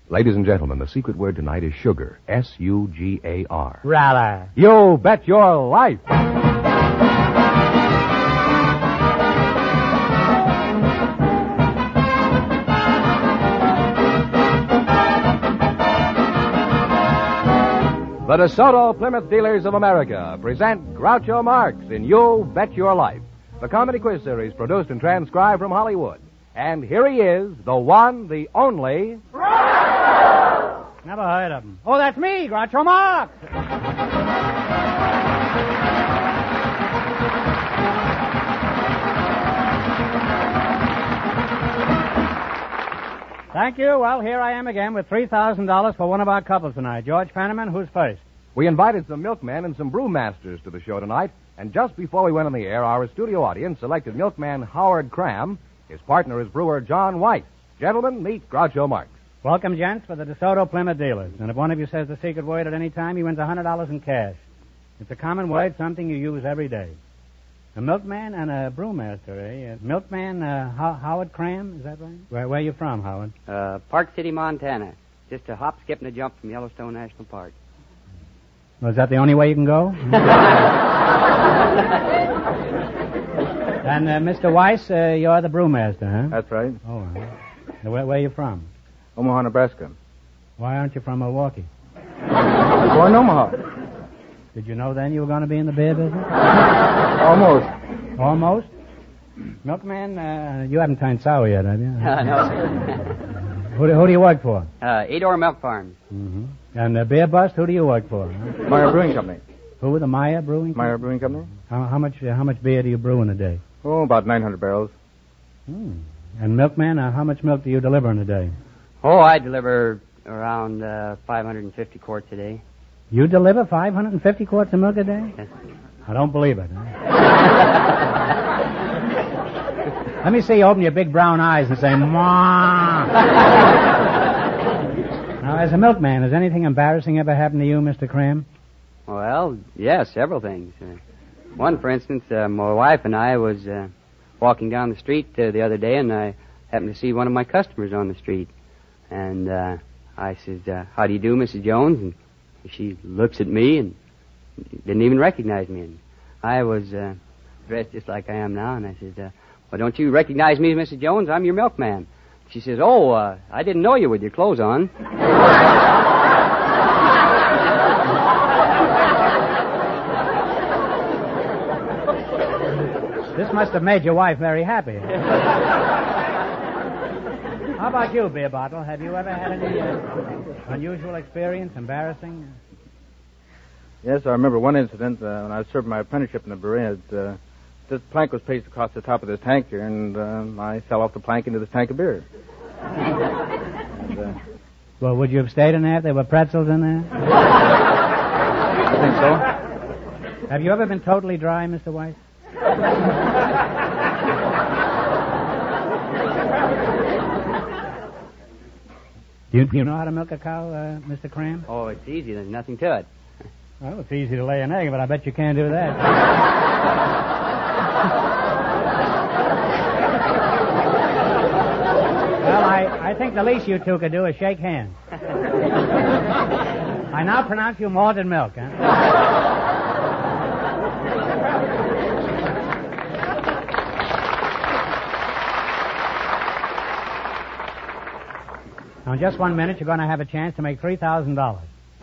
Ladies and gentlemen, the secret word tonight is sugar. S-U-G-A-R. Rather. You bet your life! The DeSoto Plymouth Dealers of America present Groucho Marx in You Bet Your Life, the comedy quiz series produced and transcribed from Hollywood. And here he is, the one, the only... Never heard of him. Oh, that's me, Groucho Marx. Thank you. Well, here I am again with $3,000 for one of our couples tonight. George Fenneman, who's first? We invited some milkmen and some brewmasters to the show tonight, and just before we went on the air, our studio audience selected milkman Howard Cram. His partner is brewer John White. Gentlemen, meet Groucho Marx. Welcome, gents, for the DeSoto Plymouth Dealers. And if one of you says the secret word at any time, he wins $100 in cash. It's a common word, something you use every day. A milkman and a brewmaster, eh? Milkman Howard Cram, is that right? Where are you from, Howard? Park City, Montana. Just a hop, skip, and a jump from Yellowstone National Park. Well, is that the only way you can go? And Mr. Weiss, you're the brewmaster, huh? That's right. Oh, where are you from? Omaha, Nebraska. Why aren't you from Milwaukee? Born in Omaha. Did you know then you were going to be in the beer business? Almost. Almost? Milkman, you haven't turned sour yet, have you? No, sir. Who do you work for? Edor Milk Farms. Mm-hmm. And Beer Bust, who do you work for? Huh? Meyer Brewing Company. Who, the Meyer Brewing Company? Meyer Brewing Company. How much beer do you brew in a day? Oh, about 900 barrels. And Milkman, how much milk do you deliver in a day? Oh, I deliver around 550 quarts a day. You deliver 550 quarts of milk a day? Yes. I don't believe it. Huh? Let me see you open your big brown eyes and say, "Ma." Now, as a milkman, has anything embarrassing ever happened to you, Mr. Cram? Well, yes, several things. One, for instance, my wife and I was walking down the street the other day, and I happened to see one of my customers on the street. And I says, "How do you do, Mrs. Jones?" And she looks at me and didn't even recognize me. And I was dressed just like I am now, and I said, "Well, don't you recognize me, Mrs. Jones? I'm your milkman." She says, "Oh, I didn't know you with your clothes on." This must have made your wife very happy. How about you, Beer Bottle? Have you ever had any unusual experience, embarrassing? Yes, I remember one incident when I was serving my apprenticeship in the brewery. This plank was placed across the top of this tank here, and I fell off the plank into this tank of beer. Well, would you have stayed in there if there were pretzels in there? I think so. Have you ever been totally dry, Mr. Weiss? Do you know how to milk a cow, Mr. Cram? Oh, it's easy. There's nothing to it. Well, it's easy to lay an egg, but I bet you can't do that. Well, I think the least you two could do is shake hands. I now pronounce you malted milk, huh? Now, in just 1 minute, you're going to have a chance to make $3,000.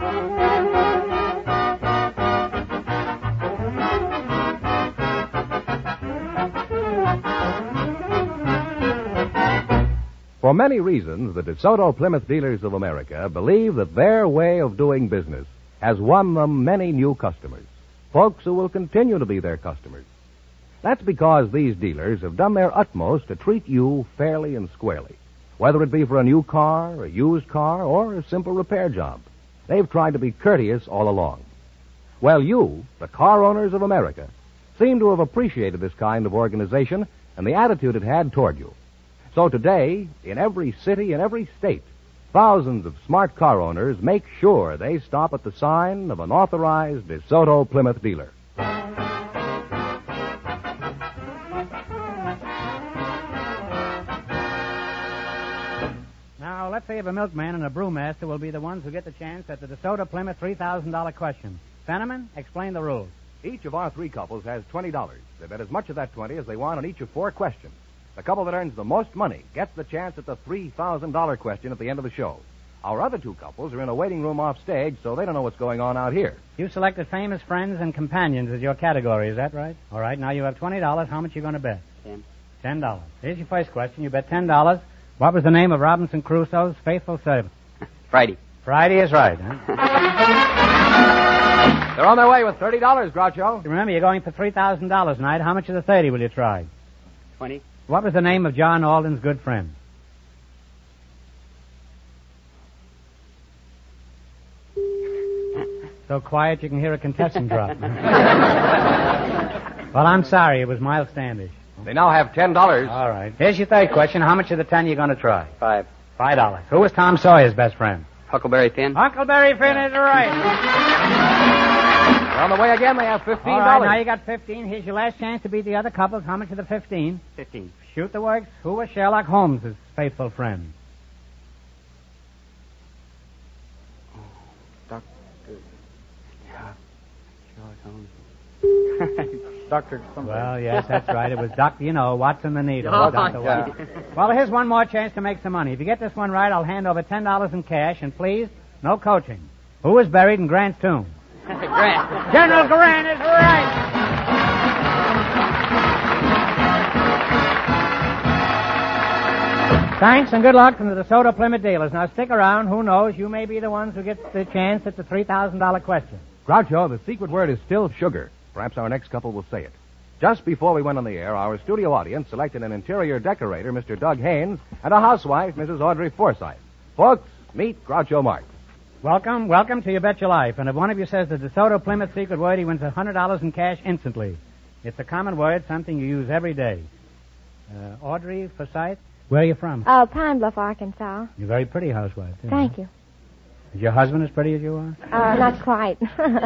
For many reasons, the DeSoto Plymouth Dealers of America believe that their way of doing business has won them many new customers, folks who will continue to be their customers. That's because these dealers have done their utmost to treat you fairly and squarely, whether it be for a new car, a used car, or a simple repair job. They've tried to be courteous all along. Well, you, the car owners of America, seem to have appreciated this kind of organization and the attitude it had toward you. So today, in every city and every state, thousands of smart car owners make sure they stop at the sign of an authorized DeSoto Plymouth dealer. Now, let's say if a milkman and a brewmaster will be the ones who get the chance at the DeSoto Plymouth $3,000 question. Fenneman, explain the rules. Each of our three couples has $20. They bet as much of that 20 as they want on each of four questions. The couple that earns the most money gets the chance at the $3,000 question at the end of the show. Our other two couples are in a waiting room off stage, so they don't know what's going on out here. You selected famous friends and companions as your category, is that right? All right, now you have $20. How much are you going to bet? $10. Here's your first question. You bet $10. What was the name of Robinson Crusoe's faithful servant? Friday. Friday is right, huh? They're on their way with $30, Groucho. Remember, you're going for $3,000 tonight. How much of the 30 will you try? 20. What was the name of John Alden's good friend? So quiet you can hear a contestant drop. Well, I'm sorry. It was Miles Standish. They now have $10. All right. Here's your third question. How much of the 10 are you going to try? $5. Who was Tom Sawyer's best friend? Huckleberry Finn. Huckleberry Finn is right. They're on the way again. They have $15. All right, now you got 15. Here's your last chance to beat the other couples. How much of the 15? 15. Shoot the works. Who was Sherlock Holmes' faithful friend? Dr. something. Well, yes, that's right. It was Dr. Watson the Needle. Oh, Dr. Watson. Well, here's one more chance to make some money. If you get this one right, I'll hand over $10 in cash, and please, no coaching. Who was buried in Grant's tomb? Grant. General Grant is right. Thanks and good luck from the DeSoto Plymouth dealers. Now stick around. Who knows? You may be the ones who get the chance at the $3,000 question. Groucho, the secret word is still sugar. Perhaps our next couple will say it. Just before we went on the air, our studio audience selected an interior decorator, Mr. Doug Haynes, and a housewife, Mrs. Audrey Forsythe. Folks, meet Groucho Marx. Welcome to You Bet Your Life. And if one of you says the DeSoto Plymouth secret word, he wins $100 in cash instantly. It's a common word, something you use every day. Audrey Forsythe, where are you from? Pine Bluff, Arkansas. You're a very pretty housewife, too. Thank you. Is your husband as pretty as you are? Not quite.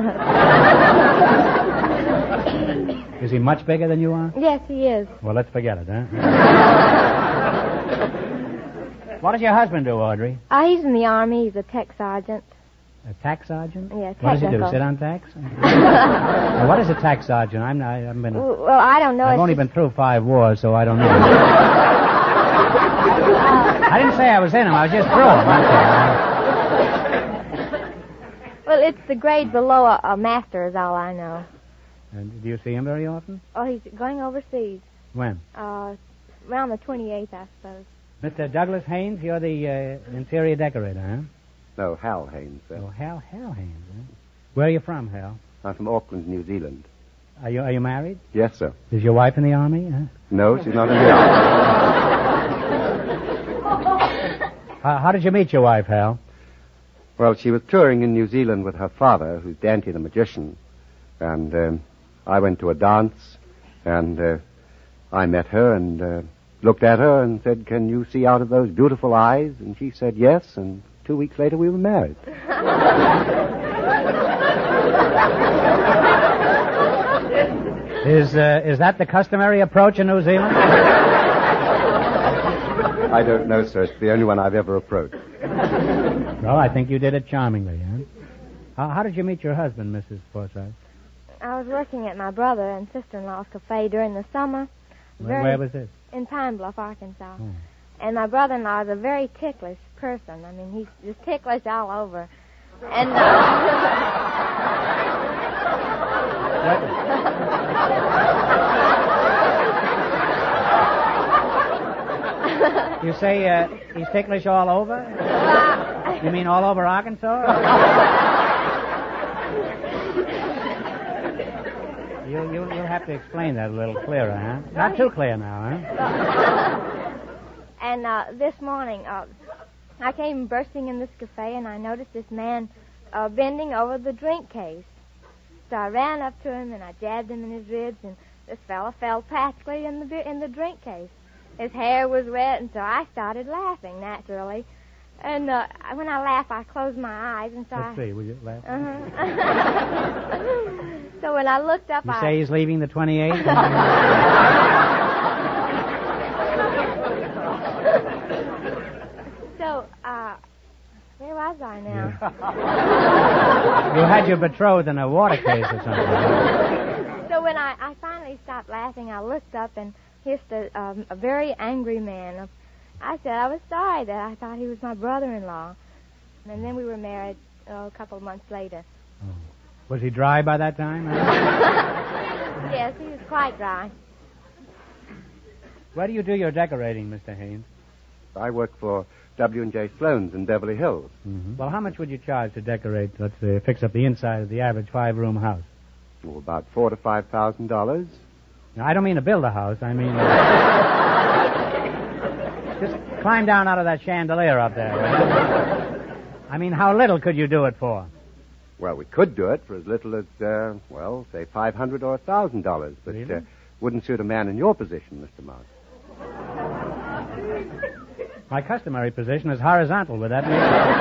Is he much bigger than you are? Yes, he is. Well, let's forget it, huh? What does your husband do, Audrey? He's in the Army. He's a tech sergeant. A tax sergeant? Yeah, What does he do, technical. sit on tax? Now, what is a tax sergeant? I haven't been... Well, I don't know. I've It's only just- been through 5 wars, so I don't know. I didn't say I was in them. I was just through them. That's all. Well, it's the grade below a master is all I know. And do you see him very often? Oh, he's going overseas. When? Around the 28th, I suppose. Mr. Douglas Haynes, you're the interior decorator, huh? No, Hal Haynes, sir. Oh, Hal Haynes, huh? Where are you from, Hal? I'm from Auckland, New Zealand. Are you married? Yes, sir. Is your wife in the Army, huh? No, she's not in the army. How did you meet your wife, Hal? Well, she was touring in New Zealand with her father, who's Dante the magician. And I went to a dance, and I met her and looked at her and said, "Can you see out of those beautiful eyes?" And she said yes, and 2 weeks later we were married. Is that the customary approach in New Zealand? I don't know, sir. It's the only one I've ever approached. Well, I think you did it charmingly, huh? How did you meet your husband, Mrs. Forsythe? I was working at my brother and sister-in-law's cafe during the summer. Where was this? In Pine Bluff, Arkansas. Oh. And my brother-in-law is a very ticklish person. I mean, he's just ticklish all over. And You say he's ticklish all over? You mean all over Arkansas? You'll have to explain that a little clearer, huh? Not too clear now, huh? And this morning, I came bursting in this cafe, and I noticed this man bending over the drink case. So I ran up to him, and I jabbed him in his ribs, and this fella fell practically in the drink case. His hair was wet, and so I started laughing, naturally. And when I laugh, I close my eyes, and so Let's see, will you laugh? So when I looked up, You say he's leaving the 28th? So Where was I now? You had your betrothed in a water case or something. So when I finally stopped laughing, I looked up and hissed a very angry man. I said I was sorry that I thought he was my brother-in-law. And then we were married a couple of months later. Oh. Was he dry by that time? Yes, he was quite dry. Where do you do your decorating, Mr. Haynes? I work for W&J Sloan's in Beverly Hills. Mm-hmm. Well, how much would you charge to decorate, let's say, fix up the inside of the average 5-room house? Oh, about $4,000 to $5,000. Now, I don't mean to build a house. I mean... just climb down out of that chandelier up there. Right? I mean, how little could you do it for? Well, we could do it for as little as, say $500 or $1,000, but Really? Wouldn't suit a man in your position, Mr. Mouse. My customary position is horizontal. Would that mean...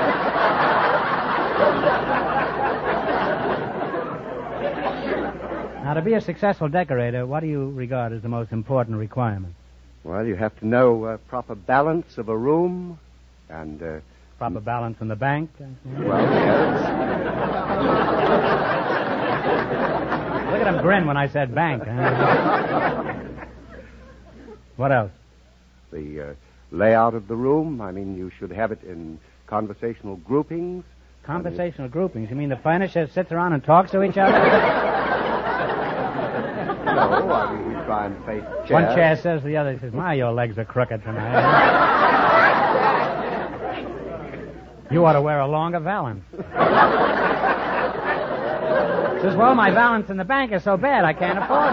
Now, to be a successful decorator, what do you regard as the most important requirement? Well, you have to know proper balance of a room and... Proper balance in the bank? Well, yes. Look at him grin when I said bank. Huh? What else? The layout of the room. I mean, you should have it in conversational groupings. Conversational groupings? You mean the furniture sits around and talks to each other? No, I mean, we try and face chairs. One chair says to the other, he says, my, your legs are crooked tonight. You ought to wear a longer valance. Says, well, my valance in the bank is so bad I can't afford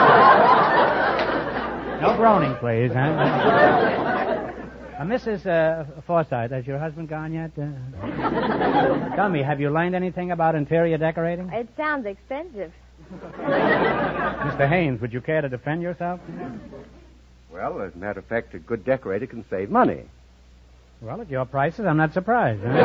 it. No groaning, please. Huh? Mrs. Forsythe, has your husband gone yet? Tell me, have you learned anything about interior decorating? It sounds expensive. Mr. Haynes, would you care to defend yourself? Well, as a matter of fact, a good decorator can save money. Well, at your prices, I'm not surprised. Huh?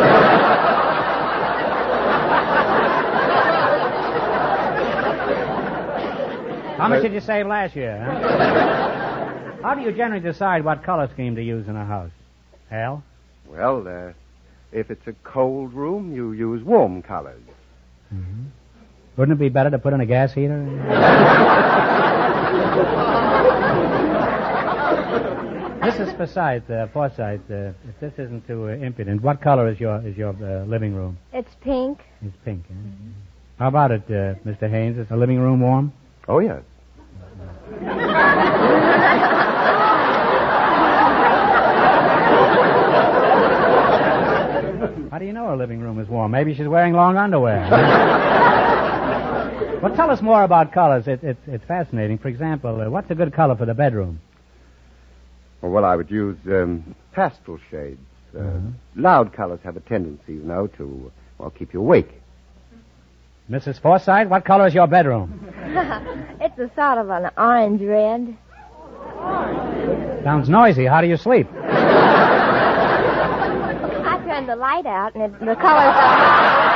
How much did you save last year? Huh? How do you generally decide what color scheme to use in a house? Al? Well, if it's a cold room, you use warm colors. Mm-hmm. Wouldn't it be better to put in a gas heater? Mrs. Forsythe, if this isn't too impudent, what color is your living room? It's pink. It's pink. Eh? How about it, Mr. Haynes? Is the living room warm? Oh, yes. How do you know her living room is warm? Maybe she's wearing long underwear. Well, tell us more about colors. It's fascinating. For example, what's a good color for the bedroom? Well, I would use pastel shades. Loud colors have a tendency, you know, to, keep you awake. Mrs. Forsythe, what color is your bedroom? It's a sort of an orange red. Sounds noisy. How do you sleep? I turned the light out, and the colors are...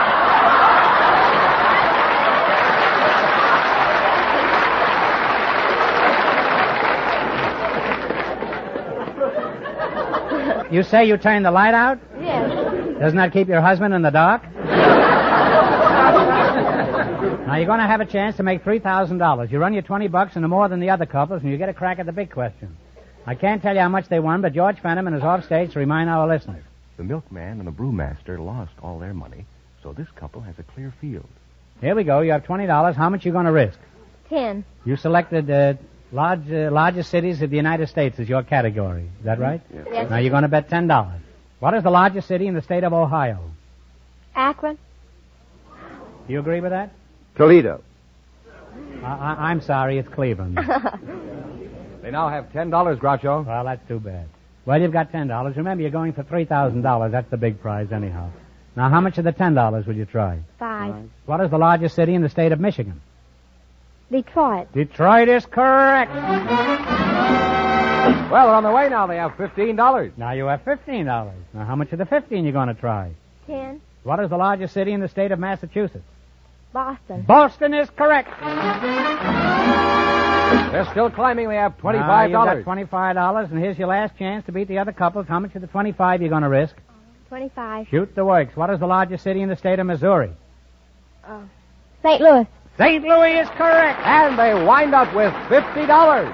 You say you turned the light out? Yes. Doesn't that keep your husband in the dark? Now, you're going to have a chance to make $3,000. You run your $20 into more than the other couples, and you get a crack at the big question. I can't tell you how much they won, but George Fenneman is off stage to remind our listeners. The milkman and the brewmaster lost all their money, so this couple has a clear field. Here we go. You have $20. How much are you going to risk? 10. You selected largest cities of the United States as your category. Is that right? Yes. Now, you're going to bet $10. What is the largest city in the state of Ohio? Akron. Do you agree with that? Toledo. I'm sorry, it's Cleveland. They now have $10, Groucho. Well, that's too bad. Well, you've got $10. Remember, you're going for $3,000. That's the big prize anyhow. Now, how much of the $10 would you try? 5. What is the largest city in the state of Michigan? Detroit. Detroit is correct. Well, they're on their way now. They have $15. Now you have $15. Now, how much of the 15 you going to try? 10. What is the largest city in the state of Massachusetts? Boston. Boston is correct. They're still climbing. They have $25. Now, you've got $25, and here's your last chance to beat the other couples. How much of the 25 you going to risk? 25. Shoot the works. What is the largest city in the state of Missouri? St. Louis. St. Louis is correct. And they wind up with $50.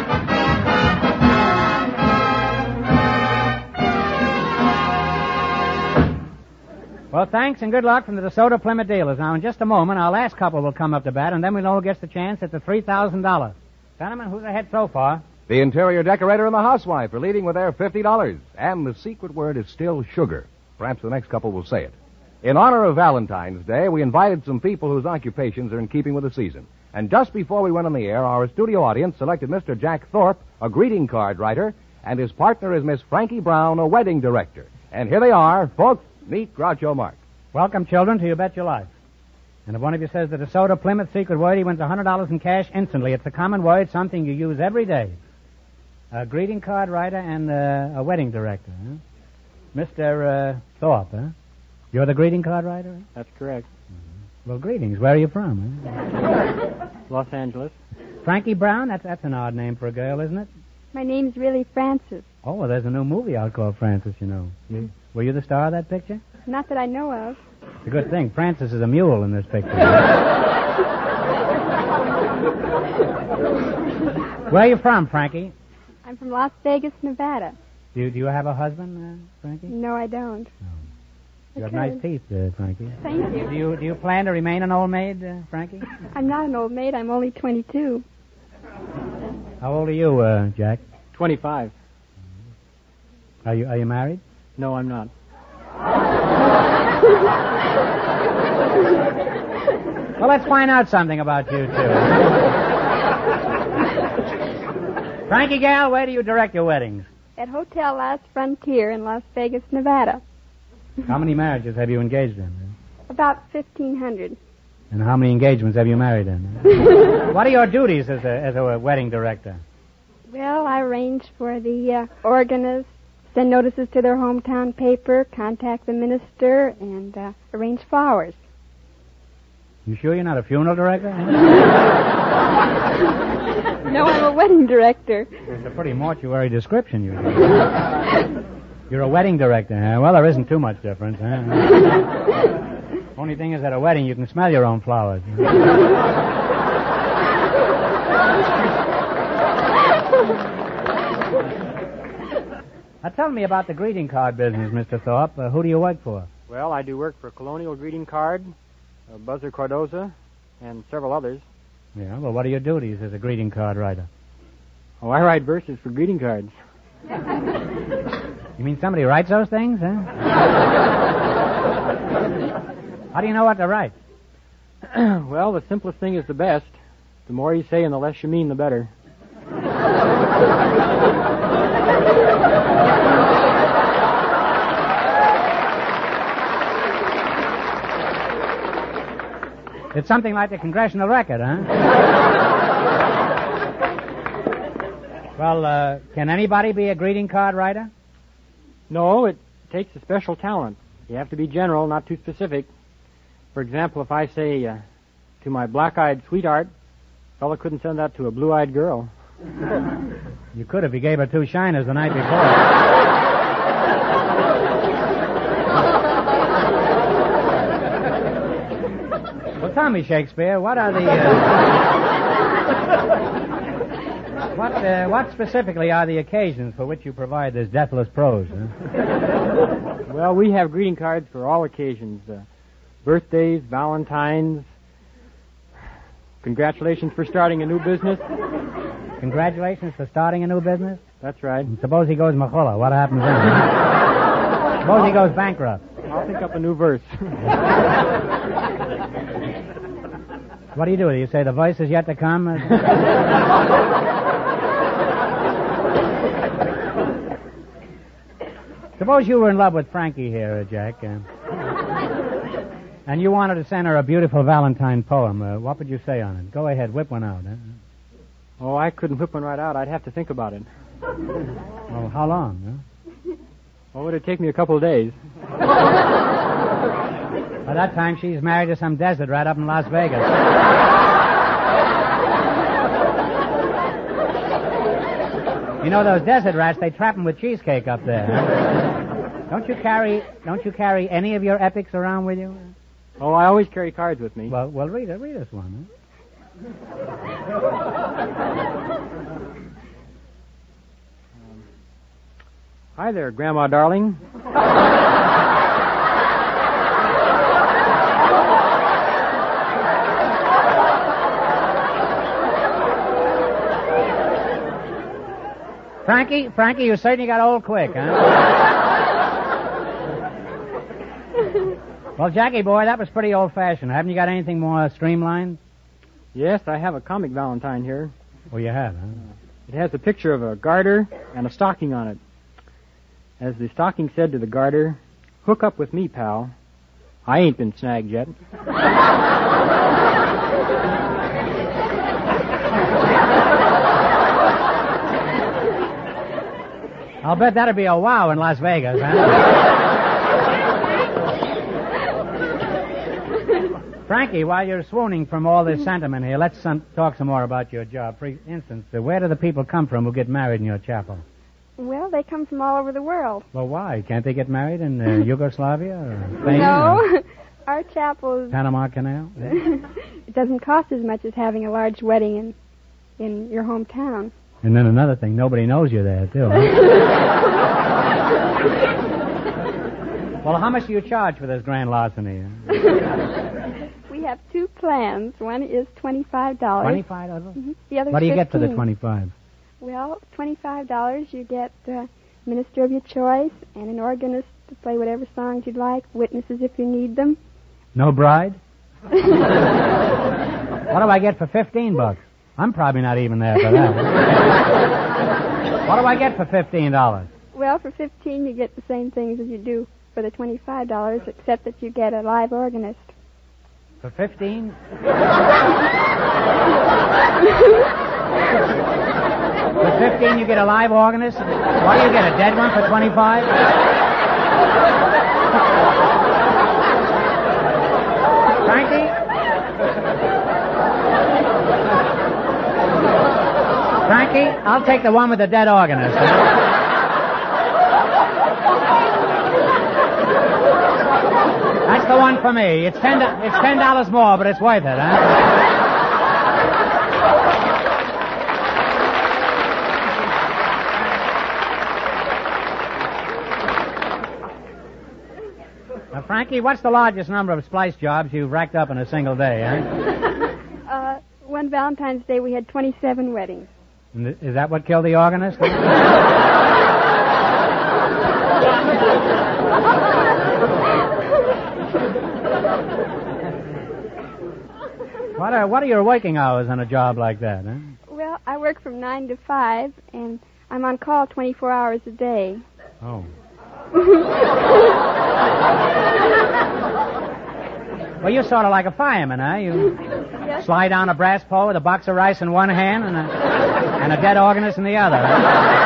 Well, thanks and good luck from the DeSoto Plymouth dealers. Now, in just a moment, our last couple will come up to bat, and then we'll know who gets the chance at the $3,000. Gentlemen, who's ahead so far? The interior decorator and the housewife are leading with their $50. And the secret word is still sugar. Perhaps the next couple will say it. In honor of Valentine's Day, we invited some people whose occupations are in keeping with the season. And just before we went on the air, our studio audience selected Mr. Jack Thorpe, a greeting card writer, and his partner is Miss Frankie Brown, a wedding director. And here they are, folks. Meet Groucho Marx. Welcome, children, to You Bet Your Life. And if one of you says the DeSoto Plymouth secret word, he wins $100 in cash instantly. It's a common word, something you use every day. A greeting card writer and a wedding director. Huh? Mr. Thorpe, huh? You're the greeting card writer? That's correct. Well, greetings. Where are you from? Huh? Los Angeles. Frankie Brown? That's an odd name for a girl, isn't it? My name's really Frances. Oh, well, there's a new movie out called Frances, you know. Were you the star of that picture? Not that I know of. It's a good thing. Frances is a mule in this picture. Where are you from, Frankie? I'm from Las Vegas, Nevada. Do you have a husband, Frankie? No, I don't. You have nice teeth, Frankie. Thank you. Do you plan to remain an old maid, Frankie? I'm not an old maid. I'm only 22. How old are you, Jack? 25. Are you married? No, I'm not. Well, let's find out something about you two. Frankie Gal, where do you direct your weddings? At Hotel Last Frontier in Las Vegas, Nevada. How many marriages have you engaged in? About 1,500. And how many engagements have you married in? What are your duties as a wedding director? Well, I arrange for the organist, send notices to their hometown paper, contact the minister, and arrange flowers. You sure you're not a funeral director? No, I'm a wedding director. It's a pretty mortuary description, you know. You're a wedding director, huh? Well, there isn't too much difference, huh? Only thing is, at a wedding, you can smell your own flowers. Tell me about the greeting card business, Mr. Thorpe. Who do you work for? Well, I do work for Colonial Greeting Card, Buzzer Cardoza, and several others. Yeah, well, what are your duties as a greeting card writer? Oh, I write verses for greeting cards. You mean somebody writes those things, huh? How do you know what to write? Well, the simplest thing is the best. The more you say and the less you mean, the better. It's something like the Congressional Record, huh? Well, can anybody be a greeting card writer? No, it takes a special talent. You have to be general, not too specific. For example, if I say to my black-eyed sweetheart, a fellow couldn't send that to a blue-eyed girl. You could if you gave her 2 shiners the night before. Well, tell me, Shakespeare, what are the... what specifically are the occasions for which you provide this deathless prose? Huh? Well, we have greeting cards for all occasions. Birthdays, Valentine's, congratulations for starting a new business. Congratulations for starting a new business? That's right. And suppose he goes Machulla. What happens then? Suppose he goes bankrupt. I'll think up a new verse. What do? You say the voice is yet to come? Suppose you were in love with Frankie here, Jack, and you wanted to send her a beautiful Valentine poem. What would you say on it? Go ahead, whip one out. Huh? Oh, I couldn't whip one right out. I'd have to think about it. Well, how long? Huh? Well, would it take me a couple of days? By that time, she's married to some desert rat up in Las Vegas. You know, those desert rats, they trap them with cheesecake up there. Huh? Don't you carry any of your epics around with you? Oh, I always carry cards with me. Well, read us one. Hi there, Grandma darling. Frankie, you certainly got old quick, huh? Well, Jackie boy, that was pretty old-fashioned. Haven't you got anything more streamlined? Yes, I have a comic Valentine here. Oh, you have, huh? It has a picture of a garter and a stocking on it. As the stocking said to the garter, "Hook up with me, pal. I ain't been snagged yet." I'll bet that'd be a wow in Las Vegas, huh? Frankie, while you're swooning from all this sentiment here, let's talk some more about your job. For instance, where do the people come from who get married in your chapel? Well, they come from all over the world. Well, why? Can't they get married in Yugoslavia or Spain? No. Our chapel is... Panama Canal? It doesn't cost as much as having a large wedding in your hometown. And then another thing, nobody knows you're there, too. Huh? Well, how much do you charge for this grand larceny? We have two plans. One is $25. $25? Mm-hmm. The other What do you get for the $15. $25? Well, $25, you get the minister of your choice and an organist to play whatever songs you'd like, witnesses if you need them. No bride? What do I get for $15? I'm probably not even there for that. What do I get for $15? Well, for $15, you get the same things as you do for the $25, except that you get a live organist. For $15? For $15, you get a live organist? What do you get, a dead one for $25? Frankie? Frankie, I'll take the one with the dead organist. That's the one for me. It's $10 more, but it's worth it, huh? Now, Frankie, what's the largest number of splice jobs you've racked up in a single day, huh? One Valentine's Day, we had 27 weddings. And is that what killed the organist? What are your working hours on a job like that, huh? Well, I work from 9 to 5, and I'm on call 24 hours a day. Oh. Well, you're sort of like a fireman, huh? You slide down a brass pole with a box of rice in one hand and a dead organist in the other. Huh?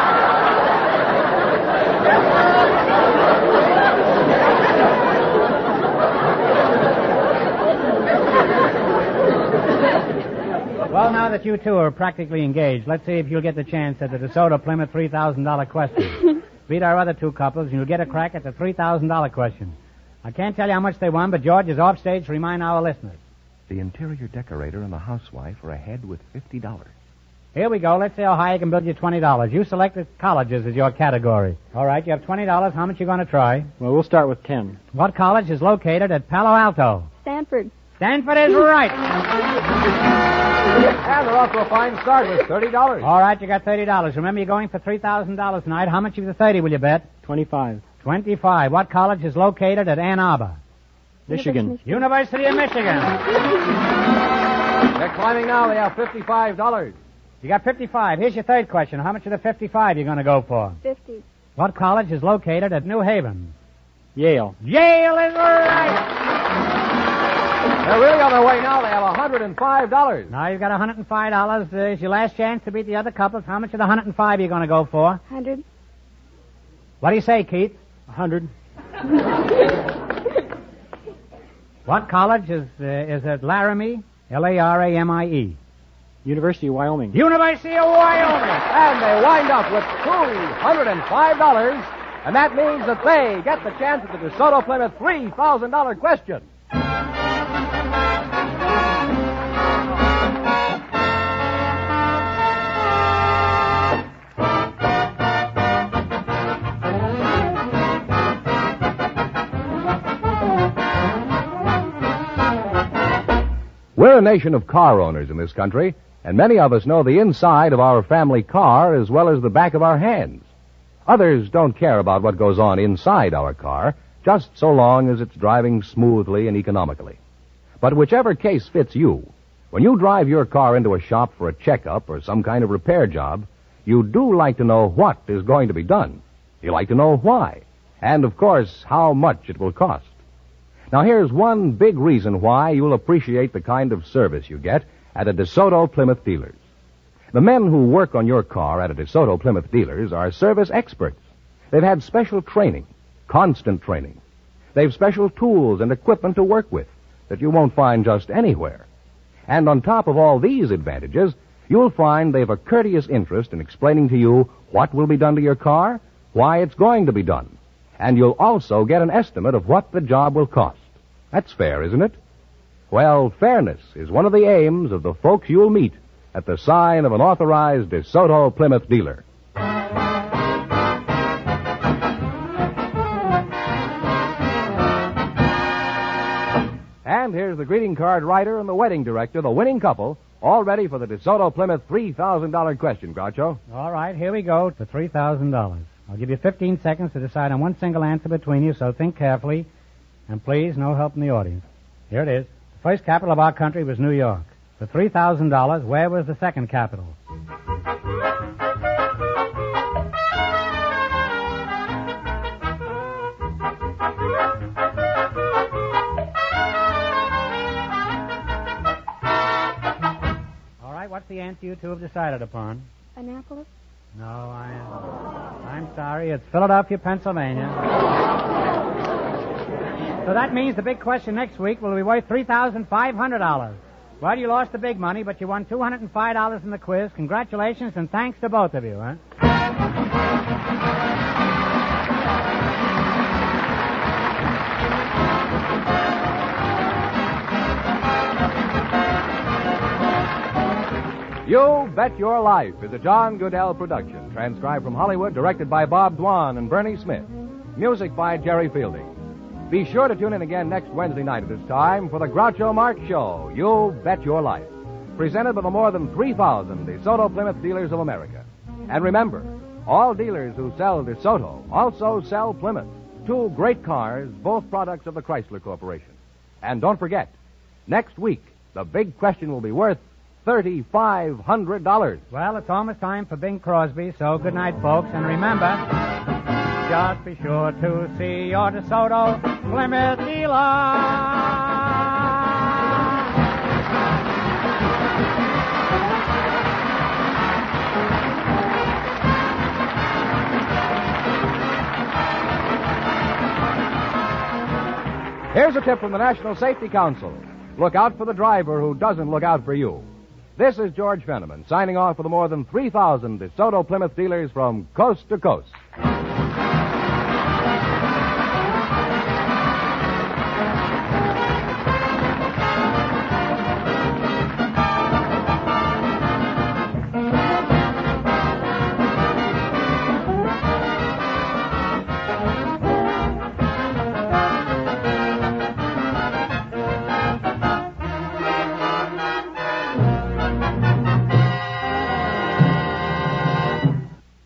Well, now that you two are practically engaged, let's see if you'll get the chance at the DeSoto Plymouth $3,000 question. Beat our other two couples, and you'll get a crack at the $3,000 question. I can't tell you how much they won, but George is off stage to remind our listeners. The interior decorator and the housewife are ahead with $50. Here we go. Let's see how high I can build you $20. You selected colleges as your category. All right, you have $20. How much you going to try? Well, we'll start with 10. What college is located at Palo Alto? Stanford. Stanford is right. And they're off to a fine start with $30. All right, you got $30. Remember, you're going for $3,000 tonight. How much of the 30 will you bet? 25. 25. What college is located at Ann Arbor? Michigan. University of Michigan. They're climbing now. They have $55. You got 55. Here's your third question. How much of the 55 you going to go for? 50. What college is located at New Haven? Yale. Yale is right. They're really on their way now. They have $105. Now you've got $105. It's your last chance to beat the other couples. How much of the 105 are you going to go for? 100. What do you say, Keith? 100. What college is at Laramie? Laramie. University of Wyoming. University of Wyoming. And they wind up with $205 And that means that they get the chance at the DeSoto Plymouth $3,000 question. We're a nation of car owners in this country, and many of us know the inside of our family car as well as the back of our hands. Others don't care about what goes on inside our car, just so long as it's driving smoothly and economically. But whichever case fits you, when you drive your car into a shop for a checkup or some kind of repair job, you do like to know what is going to be done. You like to know why, and, of course, how much it will cost. Now, here's one big reason why you'll appreciate the kind of service you get at a DeSoto Plymouth dealers. The men who work on your car at a DeSoto Plymouth dealers are service experts. They've had special training, constant training. They've special tools and equipment to work with that you won't find just anywhere. And on top of all these advantages, you'll find they've a courteous interest in explaining to you what will be done to your car, why it's going to be done. And you'll also get an estimate of what the job will cost. That's fair, isn't it? Well, fairness is one of the aims of the folks you'll meet at the sign of an authorized DeSoto Plymouth dealer. And here's the greeting card writer and the wedding director, the winning couple, all ready for the DeSoto Plymouth $3,000 question, Groucho. All right, here we go to $3,000. I'll give you 15 seconds to decide on one single answer between you, so think carefully. And please, no help in the audience. Here it is. The first capital of our country was New York. For $3,000, where was the second capital? All right, what's the answer you two have decided upon? Annapolis? No, I'm sorry. It's Philadelphia, Pennsylvania. So that means the big question next week will be worth $3,500. Well, you lost the big money, but you won $205 in the quiz. Congratulations, and thanks to both of you, huh? You Bet Your Life is a John Goodell production, transcribed from Hollywood, directed by Bob Dwan and Bernie Smith. Music by Jerry Fielding. Be sure to tune in again next Wednesday night at this time for the Groucho Marx Show, You Bet Your Life, presented by the more than 3,000 DeSoto Plymouth dealers of America. And remember, all dealers who sell DeSoto also sell Plymouth, two great cars, both products of the Chrysler Corporation. And don't forget, next week, the big question will be worth $3,500. Well, it's almost time for Bing Crosby, so good night, folks. And remember, just be sure to see your DeSoto Plymouth dealer. Here's a tip from the National Safety Council. Look out for the driver who doesn't look out for you. This is George Fenneman, signing off for the more than 3,000 DeSoto Plymouth dealers from coast to coast.